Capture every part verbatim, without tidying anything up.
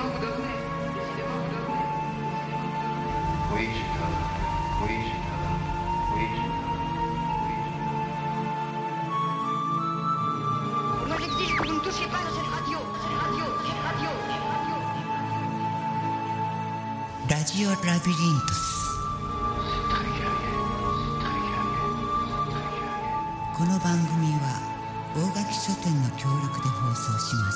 Moi j'exige que vous ne touchiez pas à cette radio. Cette radio, cette radio, cette radio. ラジオラビリントス。この番組は大垣書店の協力で放送します。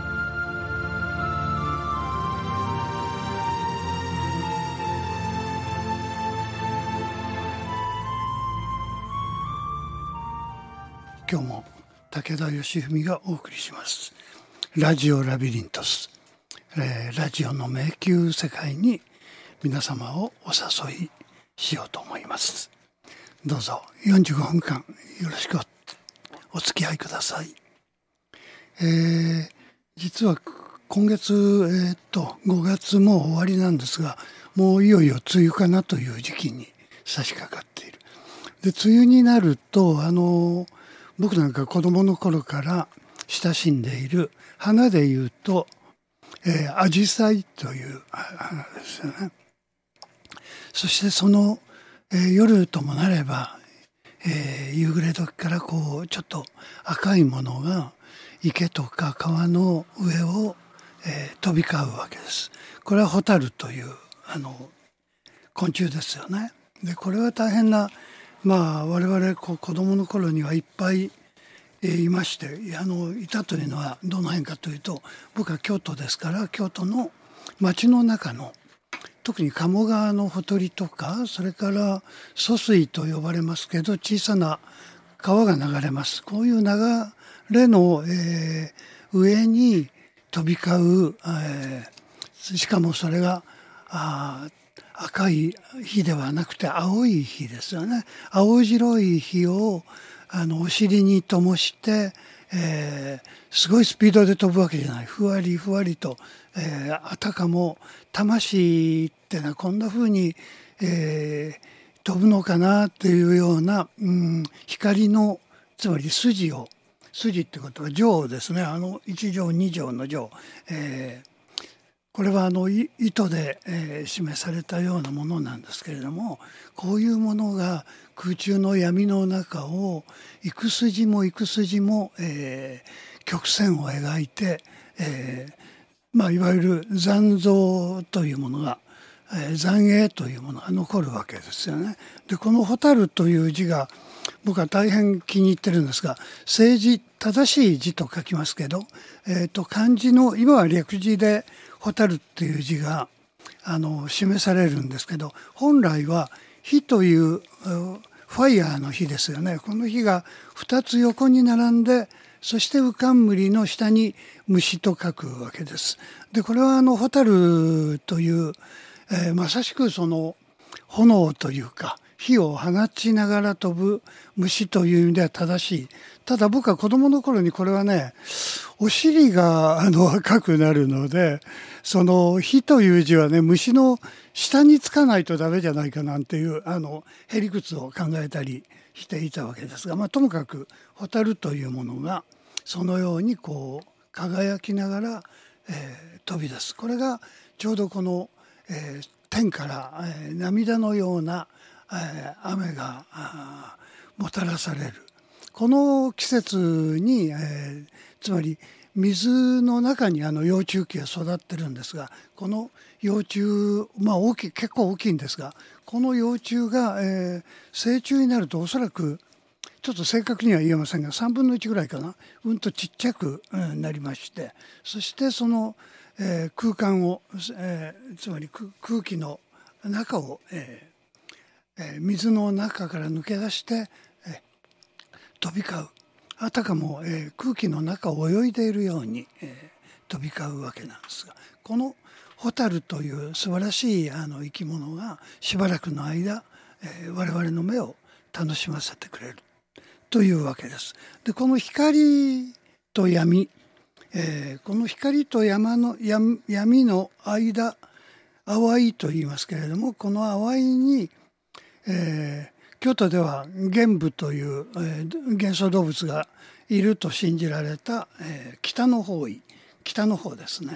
今日も武田義文がお送りしますラジオラビリントス、えー、ラジオの迷宮世界に皆様をお誘いしようと思います。どうぞよんじゅうごふんかんよろしく お, お付き合いください。えー、実は今月、えー、っとごがつも終わりなんですが、もういよいよ梅雨かなという時期に差し掛かっている。で梅雨になるとあの僕なんか子供の頃から親しんでいる花でいうと、えー、アジサイという花ですよね。そしてその、えー、夜ともなれば、えー、夕暮れ時からこうちょっと赤いものが池とか川の上を、えー、飛び交うわけです。これはホタルというあの昆虫ですよね。でこれは大変な、まあ我々こう子供の頃にはいっぱいいまして、あのいたというのはどの辺かというと、僕は京都ですから、京都の町の中の特に鴨川のほとりとか、それから疎水と呼ばれますけど小さな川が流れます。こういう流れの、えー、上に飛び交う、えー、しかもそれがあ赤い火ではなくて青い火ですよね。青白い火をあのお尻に灯して、えー、すごいスピードで飛ぶわけじゃない。ふわりふわりと、えー、あたかも魂ってのはこんな風に、えー、飛ぶのかなっていうような、うん、光のつまり筋を筋ってことは定ですね。あのいち定に定の定、えーこれはあの糸で、えー、示されたようなものなんですけれども、こういうものが空中の闇の中を幾筋も幾筋も、えー、曲線を描いて、えーまあ、いわゆる残像というものが、えー、残影というものが残るわけですよね。でこの蛍という字が僕は大変気に入ってるんですが、正字正しい字と書きますけど、えー、と漢字の今は略字で蛍っていう字があの示されるんですけど、本来は火というファイヤーの火ですよね。この火がふたつ横に並んで、そして浮かんむりの下に虫と書くわけです。でこれはあの蛍という、えー、まさしくその炎というか火を放ちながら飛ぶ虫という意味では正しい。ただ僕は子供の頃にこれはね、お尻があの赤くなるので、その火という字はね、虫の下につかないとダメじゃないかなんていうあのへりくつを考えたりしていたわけですが、まあ、ともかく蛍というものがそのようにこう輝きながら、えー、飛び出す。これがちょうどこの、えー、天から、えー、涙のようなえー、雨がもたらされるこの季節に、えー、つまり水の中にあの幼虫期が育ってるんですが、この幼虫、まあ大きい結構大きいんですが、この幼虫が、えー、成虫になるとおそらくちょっと正確には言えませんがさんぶんのいちぐらいかな、うんとちっちゃく、うん、なりまして、そしてその、えー、空間を、えー、つまり空気の中を、えー水の中から抜け出してえ飛び交う、あたかも、えー、空気の中を泳いでいるように、えー、飛び交うわけなんですが、この蛍という素晴らしいあの生き物がしばらくの間、えー、我々の目を楽しませてくれるというわけです。でこの光と闇、えー、この光と山の闇、闇の間、淡いと言いますけれども、この淡いにえー、京都では玄武という、えー、幻想動物がいると信じられた、えー、北の方位北の方ですね。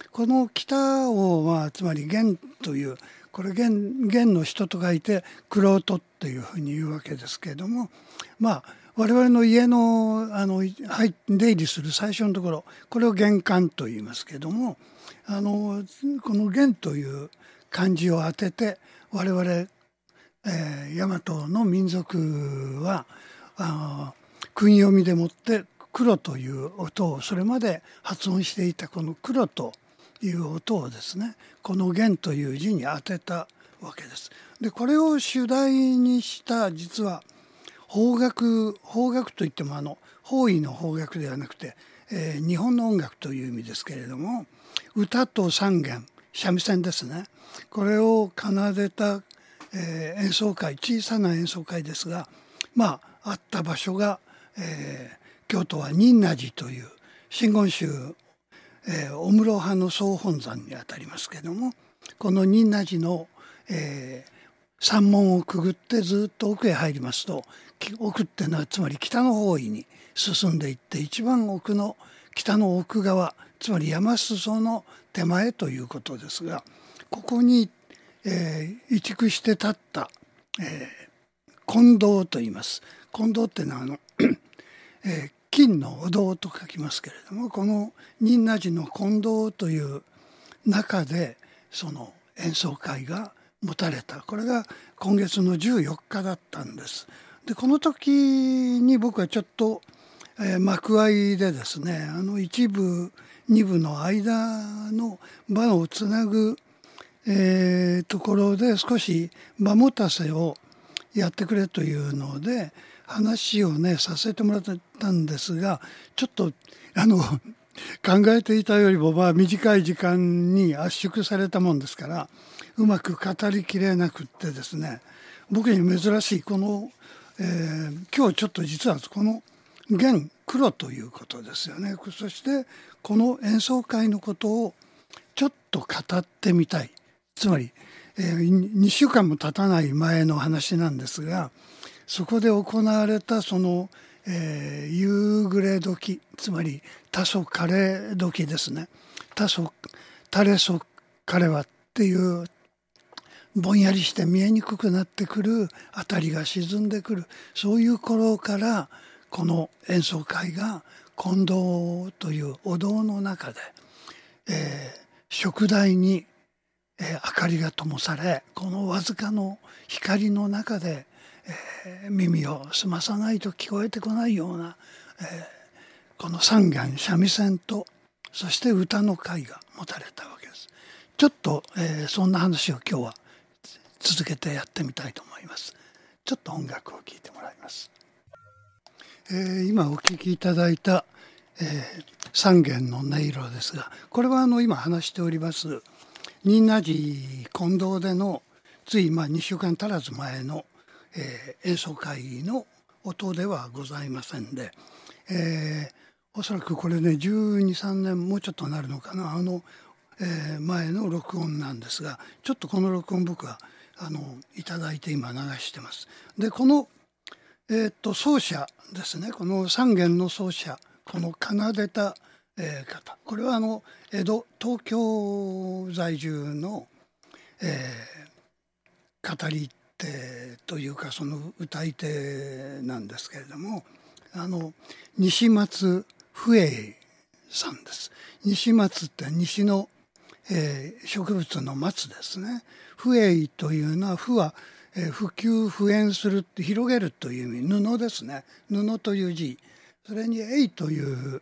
この北を、まあ、つまり玄というこれ 玄, 玄の人と書いて玄人っていうふうに言うわけですけれども、まあ我々の家のあの入出入りする最初のところ、これを玄関と言いますけれども、あのこの玄という漢字を当てて我々、えー、大和の民族はあ訓読みでもって黒という音をそれまで発音していたこの黒という音をですね、この玄という字に当てたわけです。でこれを主題にした実は邦楽、邦楽といってもあの方位の邦楽ではなくて、えー、日本の音楽という意味ですけれども、歌と三弦、三味線ですね、これを奏でた、えー、演奏会、小さな演奏会ですが、まああった場所が、えー、京都は仁和寺という真言宗、えー、御室派の総本山にあたりますけれども、この仁和寺の、えー、山門をくぐってずっと奥へ入りますと、奥っていうのはつまり北の方位に進んでいって、一番奥の北の奥側、つまり山裾の手前ということですが、ここに、えー、移築して建った、えー、金堂と言います。金堂っていうのはあの、えー、金のお堂と書きますけれども、この仁和寺の金堂という中でその演奏会が持たれた。これが今月のじゅうよっかだったんです。でこの時に僕はちょっと、えー、幕間でですね、あの一部二部の間の場をつなぐ、えー、ところで少し場持たせをやってくれというので話をねさせてもらったんですが、ちょっとあの考えていたよりもまあ短い時間に圧縮されたもんですからうまく語りきれなくってですね、僕に珍しいこの、えー、今日ちょっと実はこの玄黒ということですよね。そしてこの演奏会のことをちょっと語ってみたい。つまり、えー、にしゅうかんも経たない前の話なんですが、そこで行われたその、えー、夕暮れ時、つまり多祖枯れ時ですね。多祖垂れそ枯れはっていうぼんやりして見えにくくなってくる、あたりが沈んでくる、そういう頃からこの演奏会が金堂というお堂の中で、えー、燭台に、えー、明かりが灯され、このわずかの光の中で、えー、耳を澄まさないと聞こえてこないような、えー、この三弦三味線とそして歌の会が持たれたわけです。ちょっと、えー、そんな話を今日は続けてやってみたいと思います。ちょっと音楽を聴いてもらいます。えー、今お聴きいただいた、えー、三弦の音色ですが、これはあの今話しております仁和寺金堂でのついまあにしゅうかん足らず前の、えー、演奏会の音ではございませんで、えー、おそらくこれねじゅうに、さんねんもうちょっとなるのかな、あの、えー、前の録音なんですが、ちょっとこの録音僕はあのいただいて今流してます。でこのえー、と奏者ですね、この三弦の奏者、この奏でた、えー、方、これはあの江戸東京在住の、えー、語り手というかその歌い手なんですけれども、あの西松不栄さんです。西松って西の、えー、植物の松ですね。不栄というのは不はえー、普及普遍するって広げるという意味、布ですね、布という字、それに永という、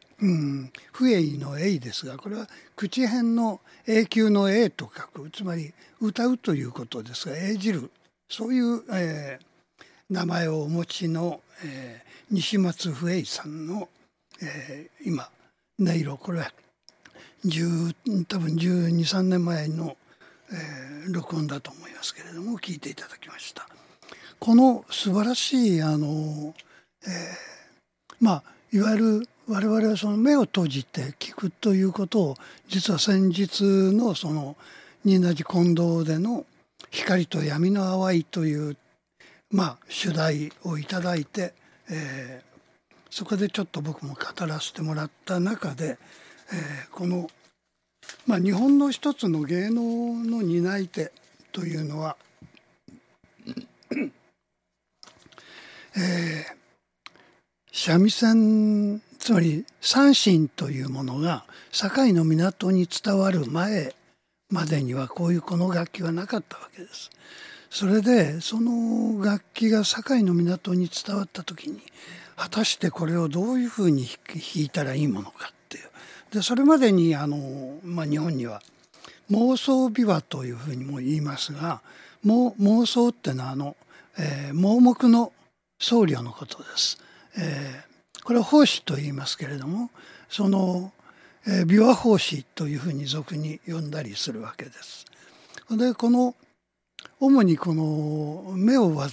うん、不永の永ですが、これは口辺の永久の永と書く、つまり歌うということですが、永じる、そういう、えー、名前をお持ちの、えー、西松不永さんの、えー、今音色、これは多分じゅうに、さんねんまえのえー、録音だと思いますけれども聞いていただきました。この素晴らしいあの、えー、まあいわゆる我々はその目を閉じて聞くということを実は先日のその仁和寺金堂での光と闇の淡いというまあ主題をいただいて、えー、そこでちょっと僕も語らせてもらった中で、えー、このまあ、日本の一つの芸能の担い手というのは、えー、三味線、つまり三線というものが堺の港に伝わる前までにはこういうこの楽器はなかったわけです。それでその楽器が堺の港に伝わった時に果たしてこれをどういうふうに弾いたらいいものかっていう。でそれまでにあの、まあ、日本には妄想琵琶というふうにも言いますが、妄想ってのはあの、えー、盲目の僧侶のことです。えー、これは法師と言いますけれども、その、えー、琵琶法師というふうに俗に呼んだりするわけです。でこの主にこの目を患って、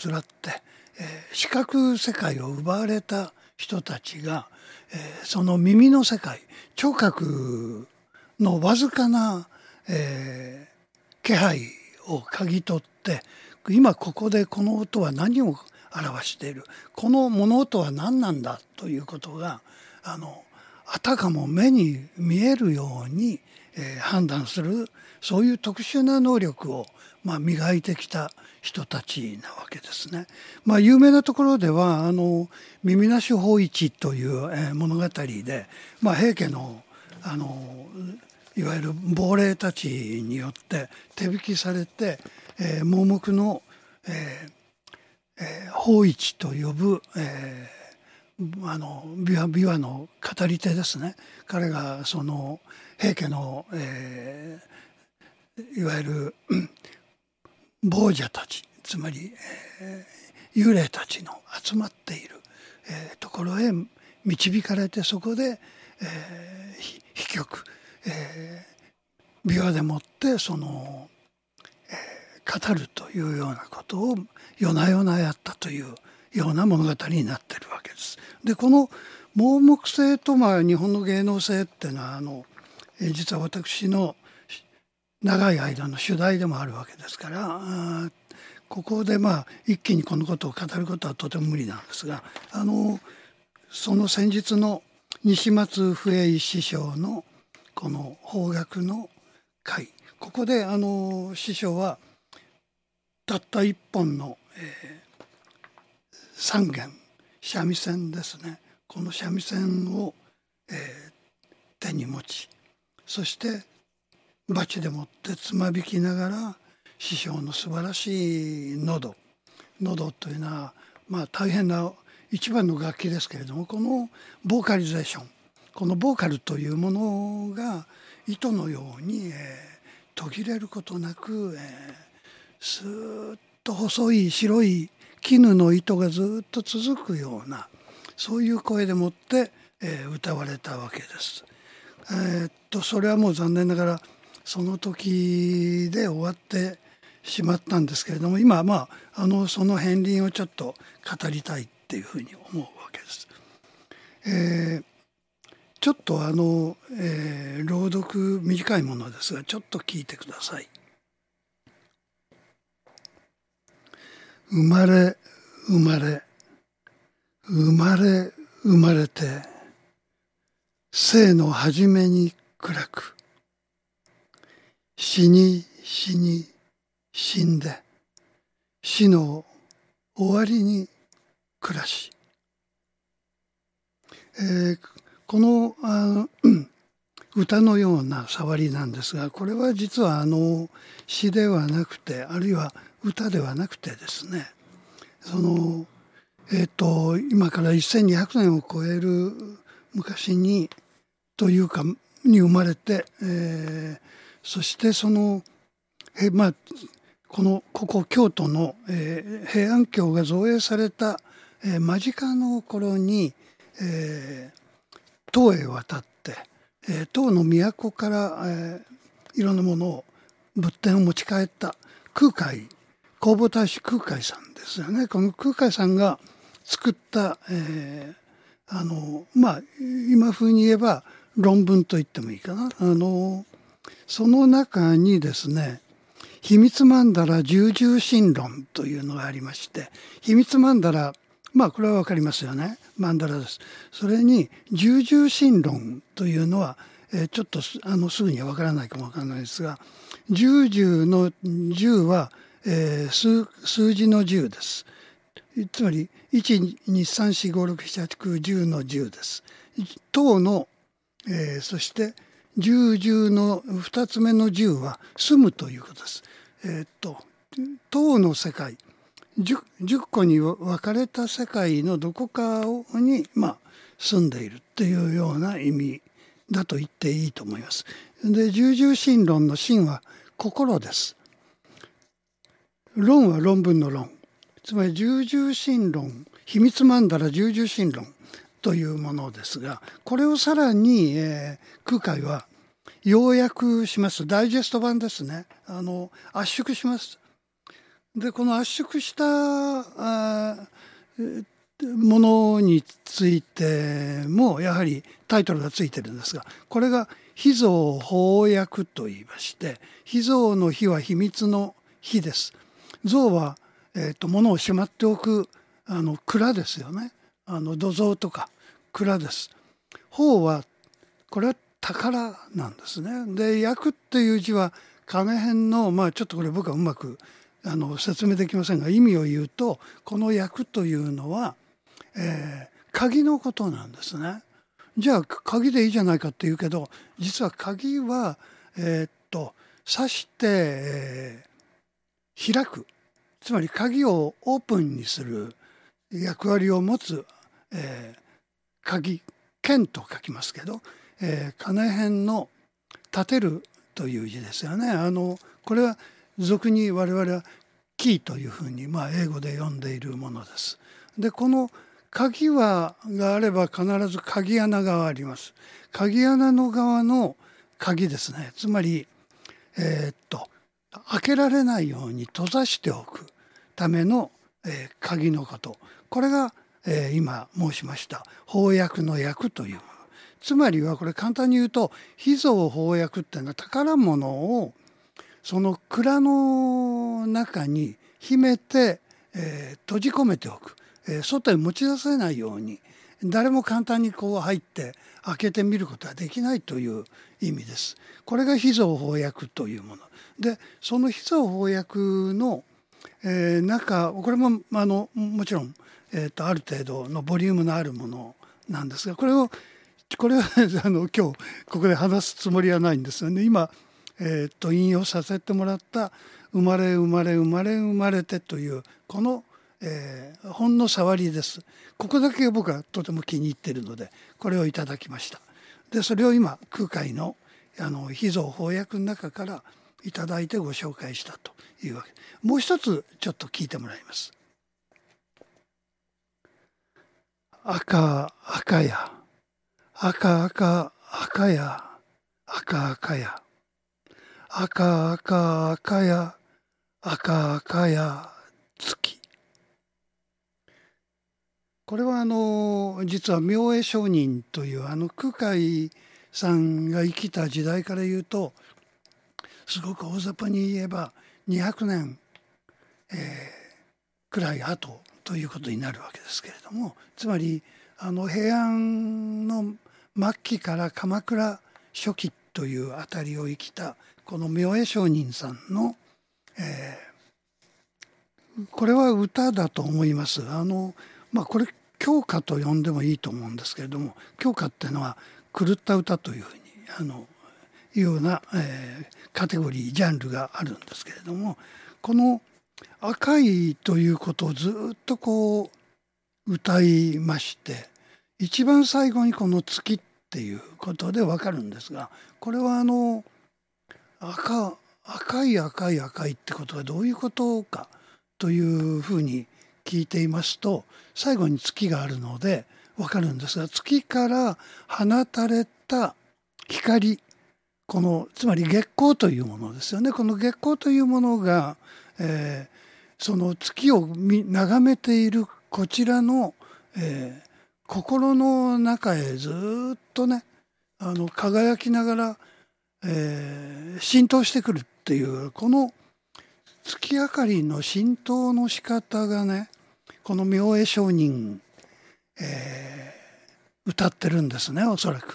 えー、視覚世界を奪われた人たちが、えー、その耳の世界、聴覚のわずかな、えー、気配を嗅ぎ取って、今ここでこの音は何を表している、この物音は何なんだということがあのあたかも目に見えるように、えー、判断する、そういう特殊な能力を、まあ、磨いてきた人たちなわけですね。まあ、有名なところではあの耳なし芳一という、えー、物語で、まあ、平家のあのいわゆる亡霊たちによって手引きされて、えー、盲目の、えーえー、芳一と呼ぶ、えー、あの琵琶、琵琶の語り手ですね。彼がその平家の、えー、いわゆる亡者たち、つまり、えー、幽霊たちの集まっている、えー、ところへ導かれて、そこで、えー、飛曲、えー、琵琶でもってその、えー、語るというようなことを夜な夜なやったというような物語になっているわけです。でこの盲目性と、まあ、日本の芸能性っていうのはあの、えー、実は私の長い間の主題でもあるわけですから、ここでまあ一気にこのことを語ることはとても無理なんですが、あのその先日の西松不栄師匠のこの邦楽の会、ここであの師匠はたった一本の、えー、三弦三味線ですね、この三味線を、えー、手に持ち、そしてバチでもってつまびきながら師匠の素晴らしい喉喉というのは、まあ、大変な一番の楽器ですけれども、このボーカリゼーション、このボーカルというものが糸のように、えー、途切れることなく、えー、スーッと細い白い絹の糸がずっと続くような、そういう声でもって、えー、歌われたわけです。えー、っとそれはもう残念ながらその時で終わってしまったんですけれども、今はまあ、あのその片鱗をちょっと語りたいっていうふうに思うわけです。えー、ちょっとあの、えー、朗読短いものですがちょっと聞いてください。生まれ生まれ生まれ生まれて生の初めに暗く、死に死に死んで死の終わりに暮らし、えー、この、あの歌のような触りなんですが、これは実はあの詩ではなくて、あるいは歌ではなくてですね、そのえっと今からせんにひゃくねんを超える昔にというかに生まれて、えーそしてその、えまあ、このここ京都の、えー、平安京が造営された、えー、間近の頃に、えー、唐へ渡って、えー、唐の都から、えー、いろんなものを仏典を持ち帰った空海、弘法大師空海さんですよね。この空海さんが作った、えー、あのまあ今風に言えば論文と言ってもいいかな。あのその中にですね、秘密曼荼羅十重心論というのがありまして、秘密曼荼羅、まあこれはわかりますよね。曼荼羅です。それに十重心論というのは、 えー、ちょっとあのすぐにはわからないかもわからないですが、十十の十は、えー、数, 数字の十です。つまりいちにさんしごろくしちはちきゅうじゅうの十です。等の、えー、そして十十のふたつめの十は住むということです。えー、っと等の世界 10, 10個に分かれた世界のどこかに、まあ、住んでいるっていうような意味だと言っていいと思います。で、十々心論の心は心です。論は論文の論。つまり十々心論、秘密曼荼羅十々心論というものですが、これをさらに、えー、空海は要約します。ダイジェスト版ですね。あの圧縮します。で、この圧縮したあものについてもやはりタイトルがついてるんですが、これが秘蔵法訳と言いまして、秘蔵の秘は秘密の秘です。蔵は、えー、と物をしまっておくあの蔵ですよね。あの土蔵とか蔵です。法はこれは宝なんですね。で、訳っていう字は金辺の、まあちょっとこれ僕はうまくあの説明できませんが、意味を言うと、この訳というのは、えー、鍵のことなんですね。じゃあ鍵でいいじゃないかって言うけど、実は鍵は、えー、っと刺して、えー、開く、つまり鍵をオープンにする役割を持つ、えー、鍵、剣と書きますけど、えー、金辺の立てるという字ですよね。あのこれは俗に我々はキーというふうに、まあ、英語で呼んでいるものです。で、この鍵はがあれば必ず鍵穴があります。鍵穴の側の鍵ですね。つまり、えー、っと開けられないように閉ざしておくための、えー、鍵のこと。これが、えー、今申しました法訳の訳というもの。つまりはこれ簡単に言うと、秘蔵法訳っていうのは宝物をその蔵の中に秘めて、えー、閉じ込めておく、えー、外へ持ち出せないように、誰も簡単にこう入って開けてみることはできないという意味です。これが秘蔵法訳というもので、その秘蔵法訳の、えー、中、これもあのもちろん、えー、とある程度のボリュームのあるものなんですが、これをこれはあの今日ここで話すつもりはないんですよね。今えー、と引用させてもらった「生まれ生まれ生まれ生まれて」というこの、えー、ほんの触りです。ここだけが僕はとても気に入っているのでこれをいただきました。で、それを今空海のあの秘蔵法訳の中からいただいてご紹介したというわけ。もう一つちょっと聞いてもらいます。赤赤や赤赤赤や赤赤や赤赤赤や赤赤や月。これはあの実は明恵上人というあの空海さんが生きた時代から言うと、すごく大雑把に言えばにひゃくねん、えー、くらい後ということになるわけですけれども、つまりあの平安の末期から鎌倉初期というあたりを生きたこの明恵上人さんの、えー、これは歌だと思います。あの、まあ、これ教歌と呼んでもいいと思うんですけれども、教歌っていうのは狂った歌というふうにあのいうような、えー、カテゴリージャンルがあるんですけれども、この赤いということをずっとこう歌いまして、一番最後にこの月っていうことでわかるんですが、これはあの赤赤い赤い赤いってことはどういうことかというふうに聞いていますと、最後に月があるのでわかるんですが、月から放たれた光、このつまり月光というものですよね。この月光というものが、えー、その月を眺めているこちらの、えー、心の中へずっとね、あの輝きながら、えー、浸透してくるっていう、この月明かりの浸透の仕方がね、この明恵上人、えー、歌ってるんですね、おそらく。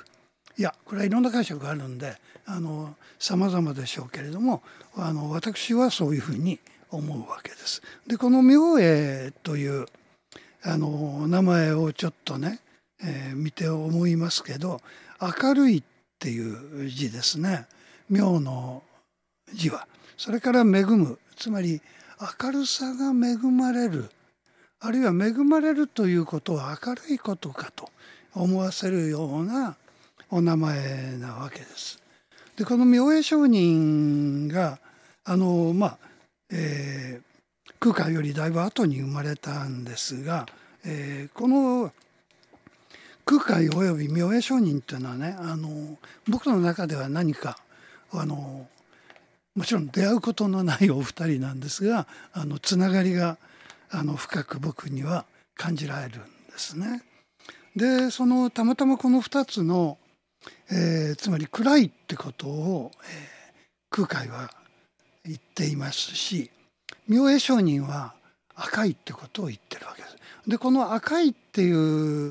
いやこれはいろんな解釈があるんであの様々でしょうけれども、あの私はそういうふうに思うわけです。でこの明恵というあの名前をちょっとね、えー見て思いますけど、明るいっていう字ですね。明の字は。それから恵む、つまり明るさが恵まれる、あるいは恵まれるということは明るいことかと思わせるようなお名前なわけです。でこの明恵上人があのまあ、えー空海よりだいぶ後に生まれたんですが、えーこの空海および明恵上人というのはね、あの僕の中では何かあのもちろん出会うことのないお二人なんですが、あのつながりがあの深く僕には感じられるんですね。でそのたまたまこのふたつの、えーつまり暗いってことを、えー空海は言っていますし、明恵上人は赤いってことを言ってるわけです。でこの赤いっていう、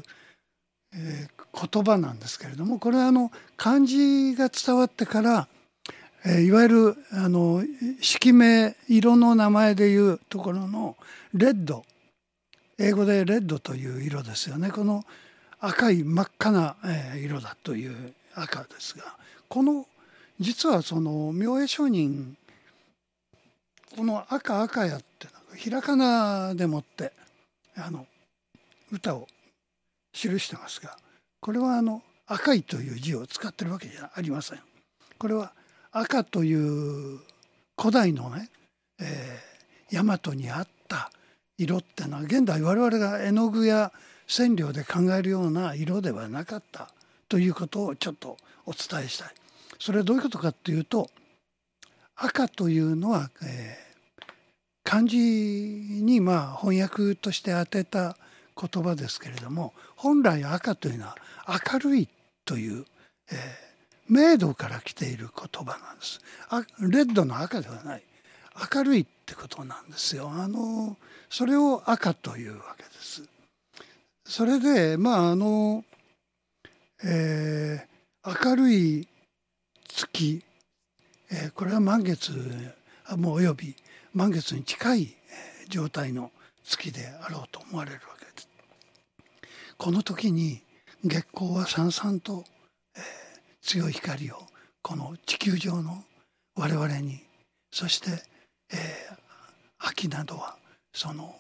えー言葉なんですけれども、これはあの漢字が伝わってから、えーいわゆるあの色名、色の名前でいうところのレッド、英語でレッドという色ですよね。この赤い真っ赤なえー色だという赤ですが、この実はその明恵上人、この赤赤やってひらがなでもってあの歌を記してますが、これはあの赤いという字を使ってるわけじゃありません。これは赤という古代のね、えー、大和にあった色ってのは現代我々が絵の具や染料で考えるような色ではなかったということをちょっとお伝えしたい。それはどういうことかっていうと、赤というのは、えー漢字にまあ翻訳として当てた言葉ですけれども、本来赤というのは明るいという、えー明度から来ている言葉なんです。あレッドの赤ではない、明るいってことなんですよ。あのそれを赤というわけです。それでまああの、えー明るい月、えーこれは満月もおよび満月に近いえー状態の月であろうと思われるわけです。この時に月光はさんさんと、えー強い光をこの地球上の我々に、そして、えー秋などはその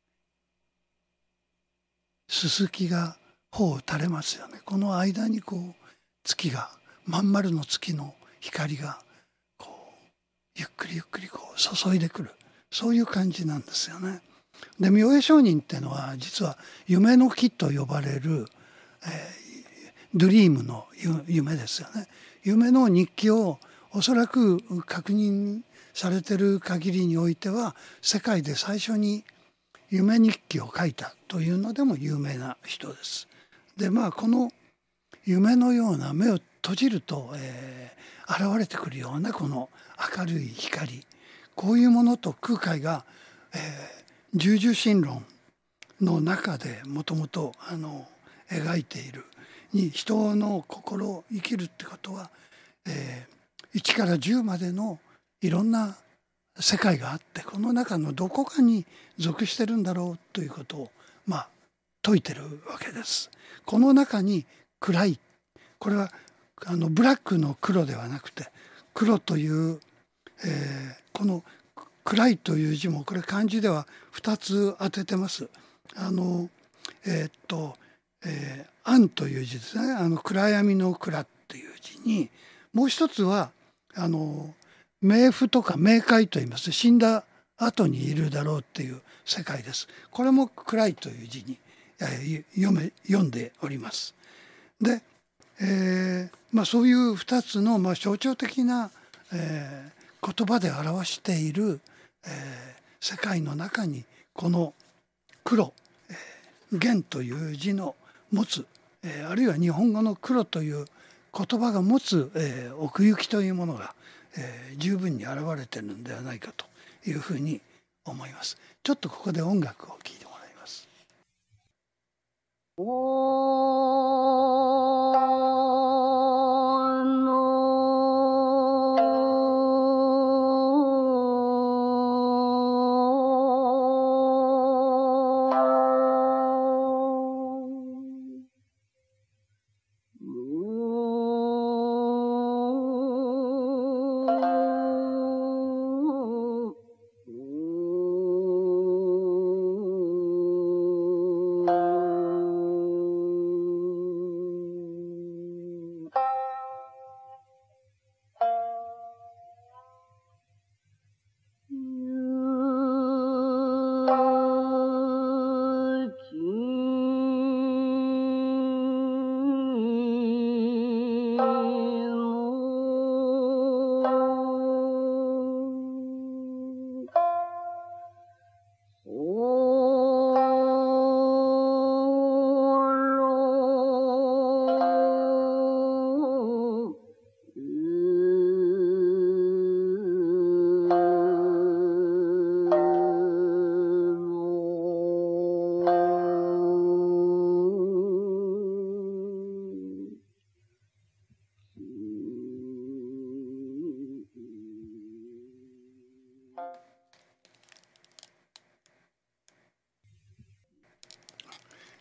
すすきが頬を垂れますよね。この間にこう月が、まん丸の月の光がこうゆっくりゆっくりこう注いでくる、そういう感じなんですよね。で明恵上人っていうのは実は夢の木と呼ばれる、えードリームの夢ですよね。夢の日記をおそらく確認されてる限りにおいては世界で最初に夢日記を書いたというのでも有名な人です。でまあこの夢のような、目を閉じると、えー現れてくるようなこの明るい光、こういうものと空海が、えー、十住心論の中でもともとあの描いているに、人の心を生きるってことは、えー、いちからじゅうまでのいろんな世界があって、この中のどこかに属してるんだろうということをまあ説いてるわけです。この中に暗い、これはあのブラックの黒ではなくて、黒という、えーこの暗いという字もこれ漢字ではふたつ当ててます。あのえーっと、えー暗という字ですね。あの暗闇の暗っていう字に、もう一つはあの冥府とか冥界と言います。死んだ後にいるだろうっていう世界です。これも暗いという字に、えー読め読んでおります。で、えーまあ、そういうふたつの、まあ、象徴的な、えー言葉で表している、えー世界の中にこの黒、えー元という字の持つ、えーあるいは日本語の黒という言葉が持つ、えー奥行きというものが、えー十分に現れているのではないかというふうに思います。ちょっとここで音楽を聴いてもらいます。 おー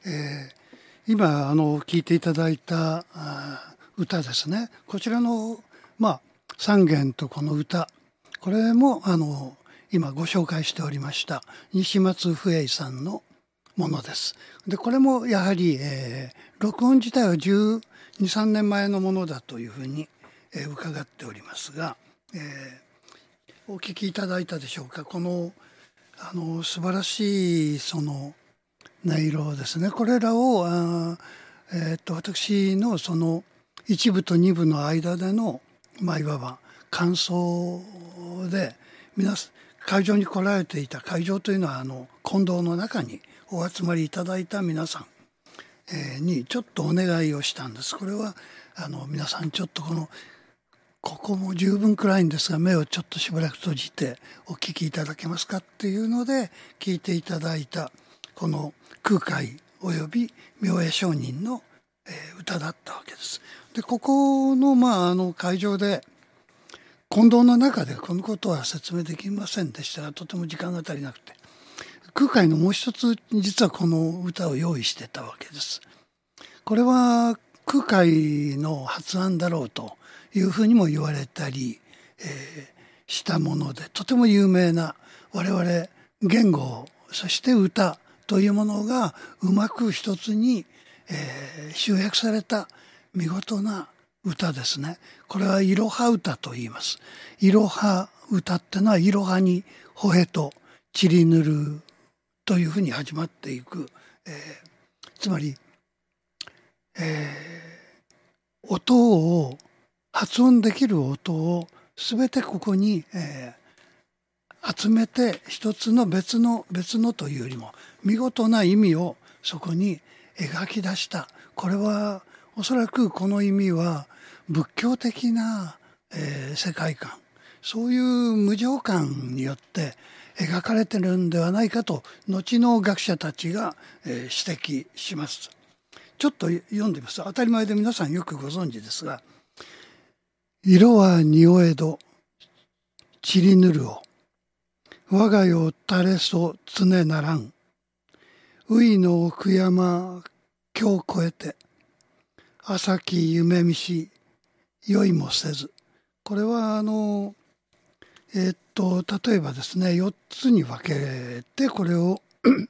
えー今あの聴いていただいた歌ですね、こちらのまあ三弦とこの歌、これもあの今ご紹介しておりました西松不栄さんのものです。でこれもやはり、えー、録音自体はじゅうに、さんねんまえのものだというふうに、えー、伺っておりますが、えー、お聴きいただいたでしょうか。このあの素晴らしいその音色ですね、これらをあ、えー、と私のその一部と二部の間での、まあ、いわば感想で、皆会場に来られていた、会場というのはあの金堂の中にお集まりいただいた皆さん、えー、にちょっとお願いをしたんです。これはあの皆さんちょっとこのここも十分暗いんですが、目をちょっとしばらく閉じてお聞きいただけますかっていうので聞いていただいたこの空海および明恵上人の歌だったわけです。でここのまああの会場で金堂の中でこのことは説明できませんでしたが、とても時間が足りなくて、空海のもう一つ実はこの歌を用意してたわけです。これは空海の発案だろうというふうにも言われたり、えー、したもので、とても有名な我々言語、そして歌というものがうまく一つに、えー、集約された見事な歌ですね。これはいろは歌と言います。いろは歌ってのはいろはにほへとちりぬるというふうに始まっていく、えー、つまり、えー、音を発音できる音をすべてここに、えー、集めて一つの別の別のというよりも見事な意味をそこに描き出した。これはおそらくこの意味は仏教的な、えー、世界観、そういう無常観によって描かれているんではないかと後の学者たちが、えー、指摘します。ちょっと読んでみます。当たり前で皆さんよくご存知ですが、色は匂えどちりぬるを、我が世垂れそ常ならん、ういの奥山今日越えて、朝き夢見し酔いもせず。これはあのえー、っと例えばですね、よっつに分けてこれを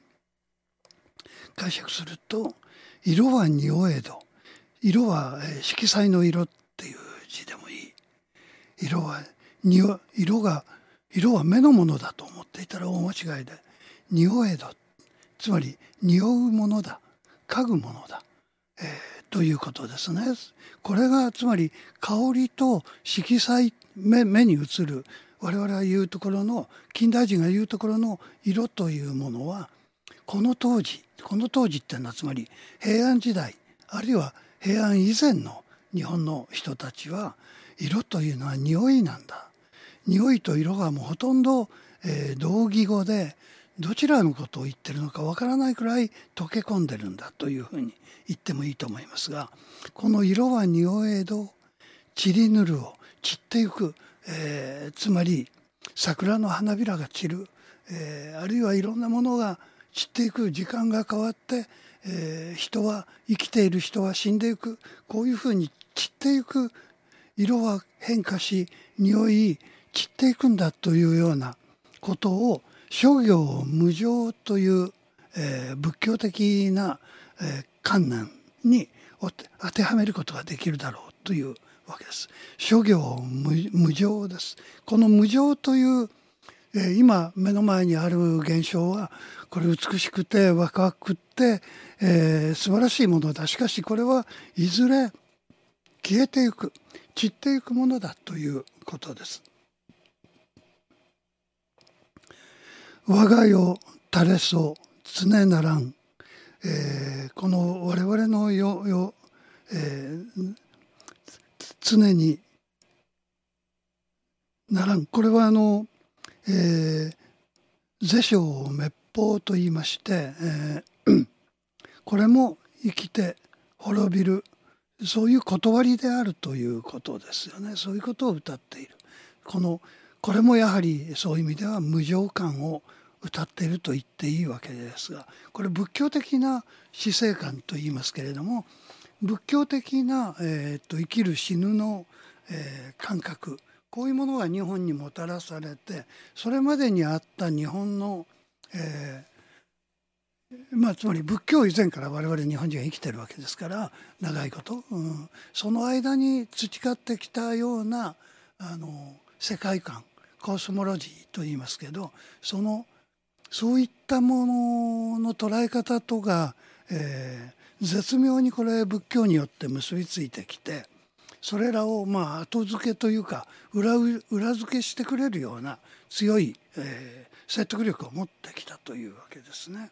解釈すると、色は匂えど、色は色彩の色っていう字でもいい。色は匂色が色は目のものだと思っていたら大間違いで、匂えど、つまり匂うものだ、嗅ぐものだ、えー、ということですね。これがつまり香りと色彩、 目, 目に映る我々が言うところの、近代人が言うところの色というものは、この当時この当時っていうのはつまり平安時代、あるいは平安以前の日本の人たちは、色というのは匂いなんだ、匂いと色がもうほとんど、えー、同義語で、どちらのことを言ってるのかわからないくらい溶け込んでるんだというふうに言ってもいいと思いますが、この色は匂えど散りぬるを、散っていく、えー、つまり桜の花びらが散る、えー、あるいはいろんなものが散っていく、時間が変わって、えー、人は生きている人は死んでいく、こういうふうに散っていく、色は変化し匂い散っていくんだというようなことを諸行無常という、えー、仏教的な、えー、観念に当てはめることができるだろうというわけです。諸行 無, 無常です。この無常という、えー、今目の前にある現象は、これ美しくて若くって、えー、素晴らしいものだ。しかしこれはいずれ消えていく、散っていくものだということです。我が世垂れそ常ならん、えー、この我々の世、世、えー、常にならん、これはあの、えー、是正滅法と言いまして、えー、これも生きて滅びる、そういう断りであるということですよね。そういうことを歌っている。このこれもやはりそういう意味では無常感を歌っていると言っていいわけですが、これ仏教的な死生観と言いますけれども、仏教的な、えー、と生きる死ぬの、えー、感覚、こういうものが日本にもたらされて、それまでにあった日本の、えーまあ、つまり仏教以前から我々日本人が生きてるわけですから、長いこと、うん、その間に培ってきたようなあの世界観、コスモロジーと言いますけど、そのそういったものの捉え方とか、えー、絶妙にこれ仏教によって結びついてきて、それらをまあ後付けというか 裏, 裏付けしてくれるような強い、えー、説得力を持ってきたというわけですね。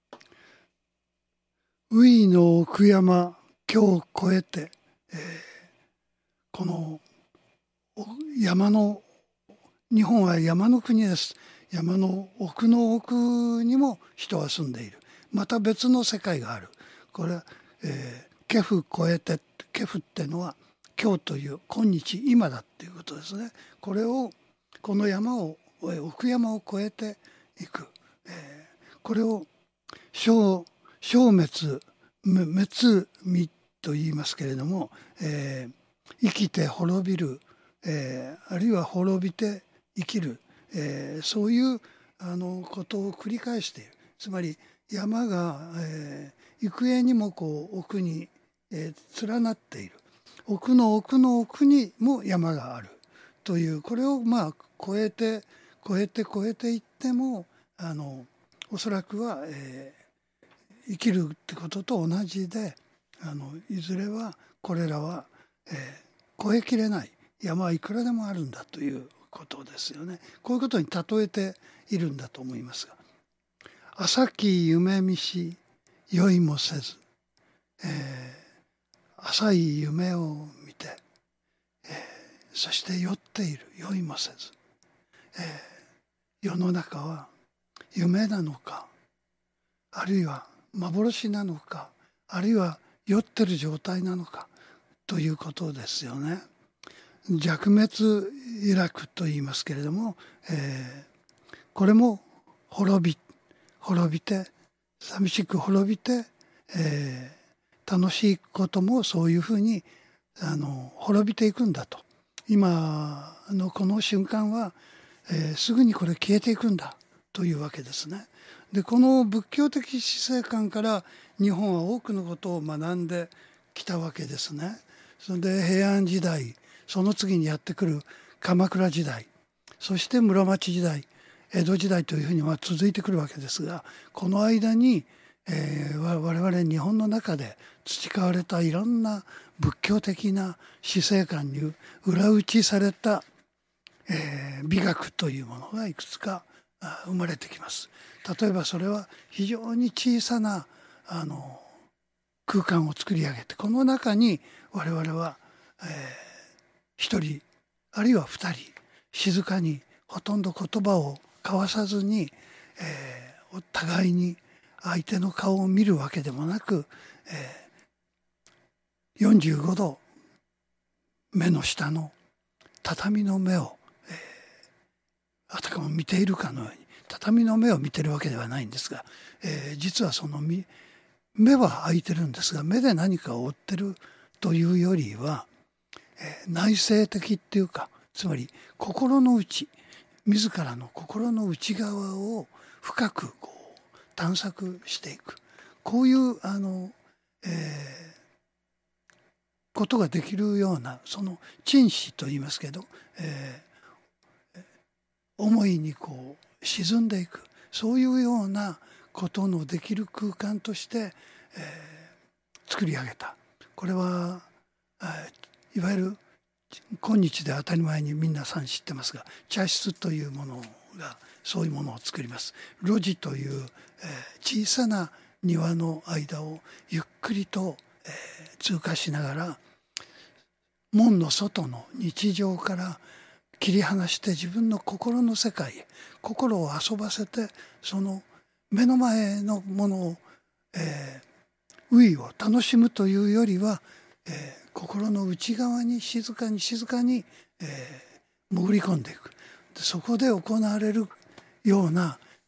宇井の奥山京を越えて、えー、この山の日本は山の国です。山の奥の奥にも人は住んでいる。また別の世界がある。これは、えー、ケフ越えて、ケフっていうのは今日という今日今だっていうことですね。これをこの山を奥山を越えていく、えー、これを消消滅滅身と言いますけれども、えー、生きて滅びる、えー、あるいは滅びて生きる、えー、そういうあのことを繰り返している。つまり山が、えー、幾重にもこう奥に、えー、連なっている。奥の奥の奥にも山があるという、これをまあ越えて越えて越えていってもあのおそらくは、えー、生きるってことと同じで、あのいずれはこれらは、えー、越えきれない山はいくらでもあるんだということですよね。こういうことに例えているんだと思いますが、浅き夢見し酔いもせず、えー浅い夢を見て、えー、そして酔っている、酔いもせず、えー、世の中は夢なのか、あるいは幻なのか、あるいは酔ってる状態なのかということですよね。弱滅イラクと言いますけれども、えー、これも滅び滅びて寂しく滅びて、えー楽しいこともそういうふうにあの滅びていくんだと。今のこの瞬間は、えー、すぐにこれ消えていくんだというわけですね。でこの仏教的死生観から日本は多くのことを学んできたわけですね。それで平安時代、その次にやってくる鎌倉時代、そして室町時代、江戸時代というふうには続いてくるわけですが、この間にえー、我々日本の中で培われたいろんな仏教的な死生観に裏打ちされた、えー、美学というものがいくつか生まれてきます。例えばそれは非常に小さなあの空間を作り上げて、この中に我々は、えー、一人あるいは二人静かにほとんど言葉を交わさずに、えー、お互いに相手の顔を見るわけでもなく、えー、よんじゅうごど目の下の畳の目を、えー、あたかも見ているかのように、畳の目を見ているわけではないんですが、えー、実はその目は開いてるんですが、目で何かを追ってるというよりは、えー、内省的っていうか、つまり心の内、自らの心の内側を深くこう探索していく、こういうあの、えー、ことができるような、その沈思と言いますけど、えー、思いにこう沈んでいく、そういうようなことのできる空間として、えー、作り上げた。これは、えー、いわゆる今日で当たり前に皆さん知ってますが、茶室というものがそういうものを作ります。路地という、えー、小さな庭の間をゆっくりと、えー、通過しながら、門の外の日常から切り離して自分の心の世界へ心を遊ばせて、その目の前のものを、えー、飢を楽しむというよりは、えー、心の内側に静かに静かに、えー、潜り込んでいく。でそこで行われるような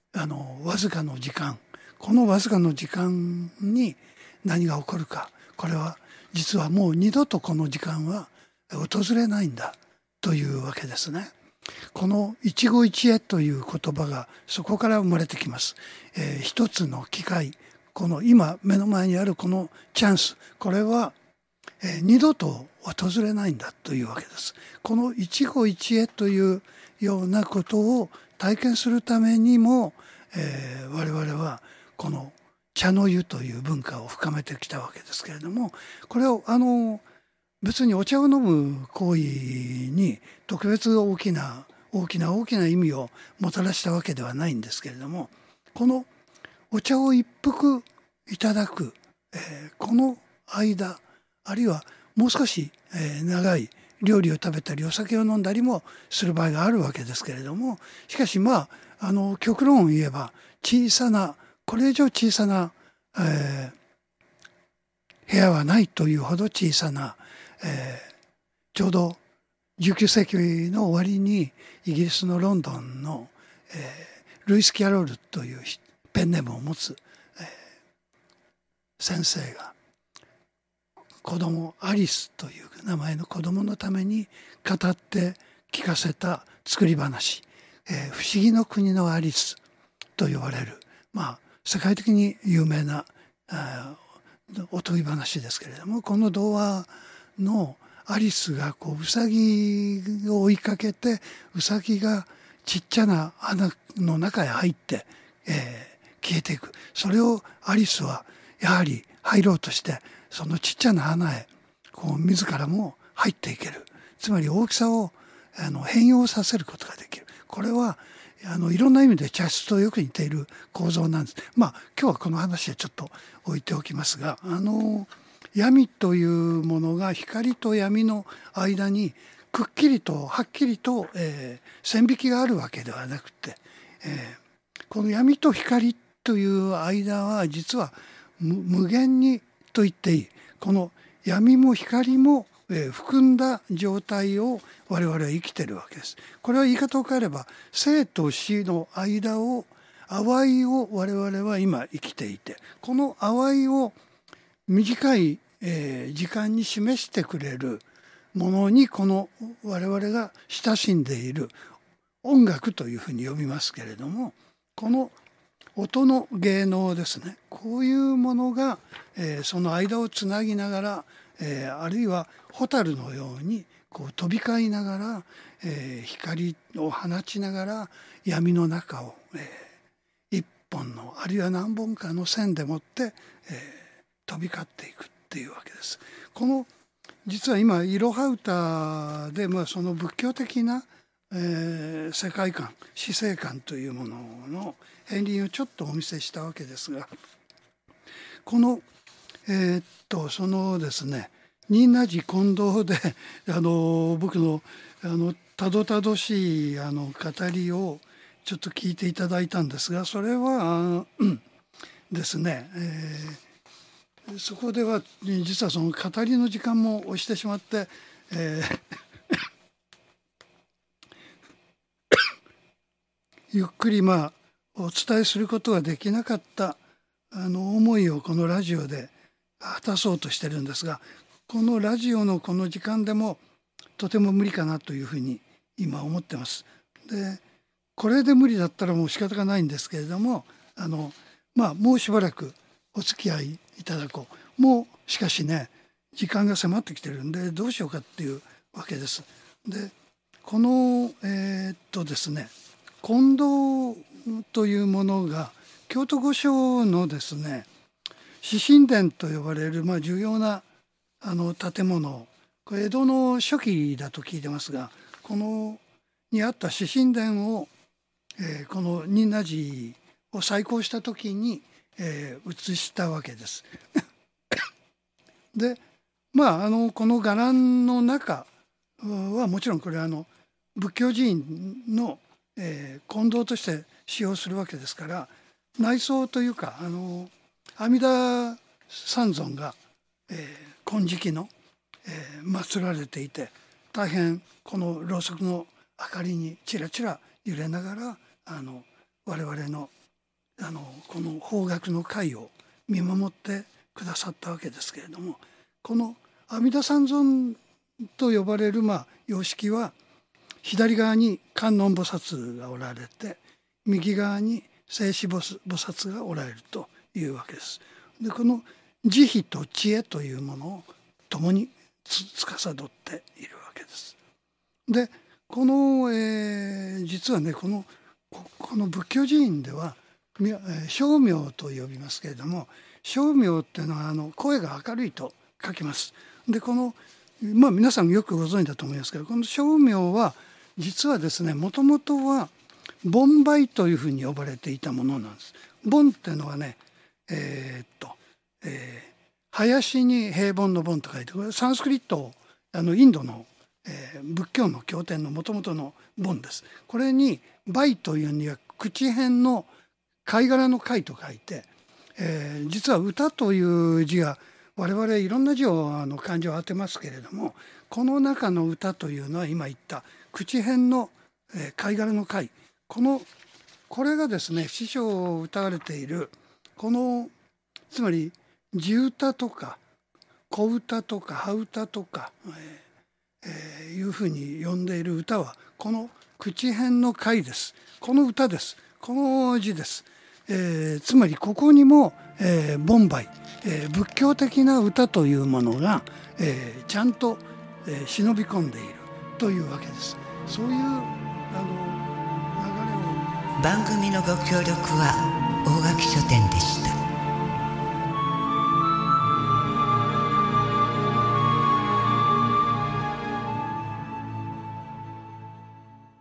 あのわずかの時間、このわずかの時間に何が起こるか、これは実はもう二度とこの時間は訪れないんだというわけですね。この一期一会という言葉がそこから生まれてきます。えー、一つの機会、この今目の前にあるこのチャンス、これは、えー、二度と訪れないんだというわけです。この一期一会というようなことを体験するためにも、えー、我々はこの茶の湯という文化を深めてきたわけですけれども、これをあの別にお茶を飲む行為に特別大きな大きな大きな意味をもたらしたわけではないんですけれども、このお茶を一服いただく、えー、この間、あるいはもう少し、えー、長い料理を食べたりお酒を飲んだりもする場合があるわけですけれども、しかしまああの極論を言えば小さなこれ以上小さな、えー、部屋はないというほど小さな、えー、ちょうどじゅうきゅう世紀の終わりにイギリスのロンドンの、えー、ルイス・キャロルというペンネームを持つ、えー、先生が子供アリスという名前の子供のために語って聞かせた作り話、えー、不思議の国のアリスと呼ばれる、まあ世界的に有名なおとぎ話ですけれども、この童話のアリスがこうウサギを追いかけて、ウサギがちっちゃな穴の中へ入って、えー、消えていく。それをアリスはやはり入ろうとしてそのちっちゃな穴へこう自らも入っていける。つまり大きさをあの変容させることができる。これはあのいろんな意味で茶室とよく似ている構造なんです。まあ今日はこの話はちょっと置いておきますが、あの闇というものが光と闇の間にくっきりとはっきりと、えー、線引きがあるわけではなくて、えー、この闇と光という間は実は無限にと言っていい、この闇も光も含んだ状態を我々は生きているわけです。これは言い方を変えれば生と死の間を淡いを我々は今生きていて、この淡いを短い時間に示してくれるものにこの我々が親しんでいる音楽というふうに呼びますけれども、この音の芸能ですね、こういうものがその間をつなぎながら、えー、あるいは蛍のようにこう飛び交いながら、えー、光を放ちながら闇の中を、えー、一本のあるいは何本かの線でもって、えー、飛び交っていくっていうわけです。この実は今いろは歌で、まあ、その仏教的な、えー、世界観死生観というものの片鱗をちょっとお見せしたわけですが、このえー、っとそのですね仁和寺金堂であの僕のあのたどたどしいあの語りをちょっと聞いていただいたんですが、それはですね、えー、そこでは実はその語りの時間も押してしまって、えー、ゆっくりまあお伝えすることができなかったあの思いをこのラジオで果たそうとしてるんですが、このラジオのこの時間でもとても無理かなというふうに今思ってます。でこれで無理だったらもう仕方がないんですけれども、あのまあもうしばらくお付き合いいただこう。もうしかしね時間が迫ってきてるんでどうしようかっていうわけです。でこのえー、っとですね金堂というものが京都御所のですね紫宸殿と呼ばれる、まあ、重要なあの建物、これ江戸の初期だと聞いてますが、このにあった紫宸殿を、えー、この仁和寺を再興した時に、えー、移したわけです。でまああのこの伽藍の中はもちろんこれはあの仏教寺院の、えー、金堂として使用するわけですから、内装というかあの阿弥陀三尊が、えー、金色の、えー、祀られていて、大変このろうそくの明かりにちらちら揺れながらあの我々のあのこの邦楽の会を見守ってくださったわけですけれども、この阿弥陀三尊と呼ばれるまあ様式は左側に観音菩薩がおられて、右側に静止菩薩がおられるというわけです。でこの慈悲と知恵というものを共につ司っているわけです。でこの、えー、実はねこのこの仏教寺院では声明と呼びますけれども、声明っていうのはあの声が明るいと書きます。でこのまあ皆さんよくご存知だと思いますけど、この声明は実はですね、もともとは盆梅というふうに呼ばれていたものなんです。盆っていうのはね、えー、っと、えー、林に平凡の盆と書いて、これサンスクリット、あのインドの、えー、仏教の経典のもともとの盆です。これに梅というには口辺の貝殻の貝と書いて、えー、実は歌という字が我々いろんな字をあの漢字を当てますけれども、この中の歌というのは今言った口辺の、えー、貝殻の貝、このこれがですね、師匠を歌われているこのつまり地歌とか小歌とか羽歌とか、えーえー、いうふうに呼んでいる歌はこの口辺の貝です。この歌です。この字です。えー、つまりここにも、えー、盆梅、えー、仏教的な歌というものが、えー、ちゃんと、えー、忍び込んでいるというわけです。そういうあの流れを。 番組のご協力は大垣書店でした。